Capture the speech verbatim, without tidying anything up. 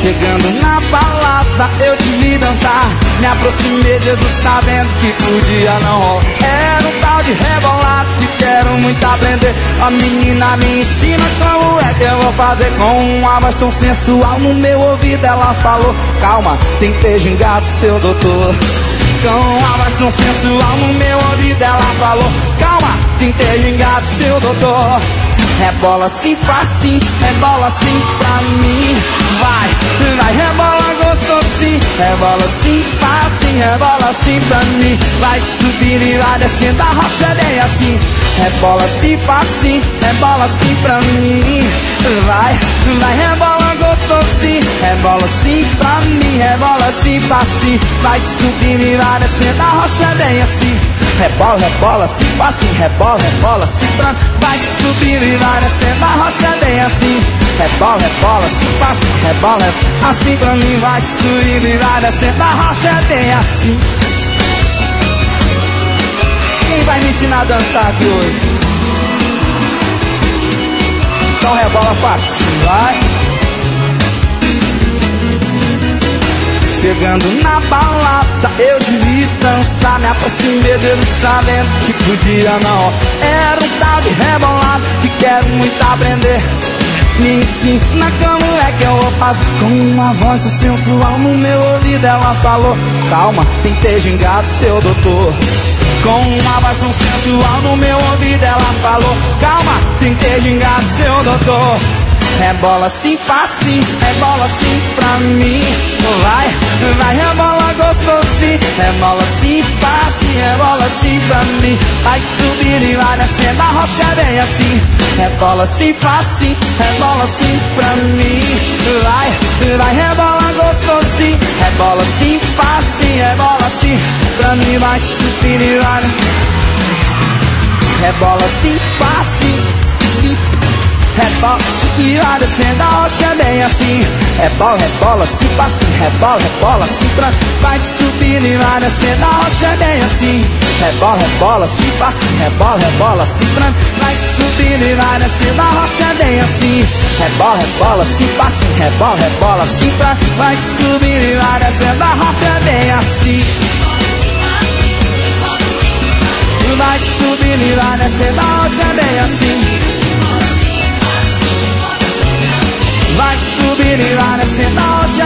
Chegando na balada eu te vi dançar, me aproximei de Jesus sabendo que podia não rolar. Era um tal de rebolado que quero muito aprender. A menina me ensina como é que eu vou fazer. Com uma voz tão sensual no meu ouvido ela falou: calma, tem que ter gingado seu doutor. Com uma voz tão sensual no meu ouvido ela falou: calma, tem que ter gingado seu doutor. Rebola assim, facinho, rebola assim pra mim. Vai, vai, rebola gostosinho. Rebola assim, facinho, rebola assim pra mim. Vai subir e vai descendo, a rocha é bem assim. Rebola assim, facinho, rebola assim pra mim. Vai, vai, rebola gostosinho. Rebola assim pra mim, rebola assim, facinho. Vai subir e vai descendo, a rocha é bem assim. Rebola, rebola, assim, facinho, rebola, rebola, assim pra mim. Vai subir e vai descendo, a rocha é bem assim. Rebola, rebola, assim, facinho, rebola, assim pra mim. Vai subir e vai descendo, a rocha é bem assim. Quem vai me ensinar a dançar aqui hoje? Então rebola facinho, vai. Chegando na balada eu te vi dançar, me aproximei dele sabendo que podia não. Era um tal de rebolado que quero muito aprender. Me ensina como é que eu vou fazer. Com uma voz sensual no meu ouvido ela falou: calma, tem que ter gingado seu doutor. Com uma voz sensual no meu ouvido ela falou: calma, tem que ter gingado seu doutor. Rebola assim, facinho, rebola assim pra mim. Vai, vai, rebola gostosinho. Rebola assim, facinho, rebola assim pra mim. Vai subir e vai descendo, a rocha é bem assim. Rebola assim, facinho, rebola assim pra mim. Vai, vai, rebola gostosinho. Rebola assim, facinho, rebola assim pra mim. Vai subir e vai. Rebola assim, facinho, sim. Rebola, e vai descendo, a rocha é bem assim. Rebola, rebola, se facinho. Rebola, rebola, se pra vai subindo e vai descendo, a rocha é bem assim. Rebola, rebola, se facinho. Rebola, rebola, se pra vai subindo e vai descendo, a rocha é bem assim. Rebola, rebola, se facinho. Rebola, rebola, se pra vai subindo e vai descendo, a rocha é bem assim. Vai subindo e vai descendo, a rocha é bem assim. Vai subir e vai descendo, a rocha